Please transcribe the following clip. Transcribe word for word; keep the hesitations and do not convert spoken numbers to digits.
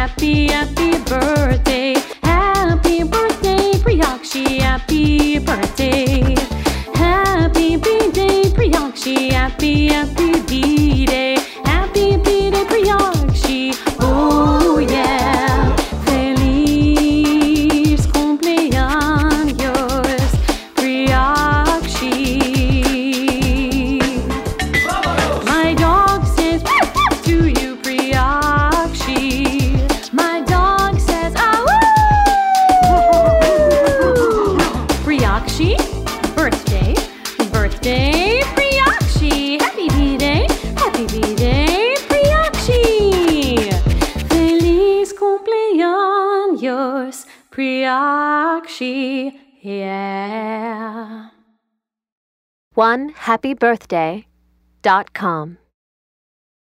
happy, happy birthday. Happy birthday, Priyakshi, happy birthday. Happy B-Day, Priyakshi, happy, happy B-Day. Happy B-Day, Priyakshi, oh yeah. Feliz cumpleaños, Priyakshi. My dog says to you, Priyakshi. My dog says, ah woo! Priyakshi, birthday, birthday, Priyakshi. Happy B-Day, happy B-Day, Priyakshi. Feliz cumpleaños, Priyakshi, yeah. one happy birthday dot com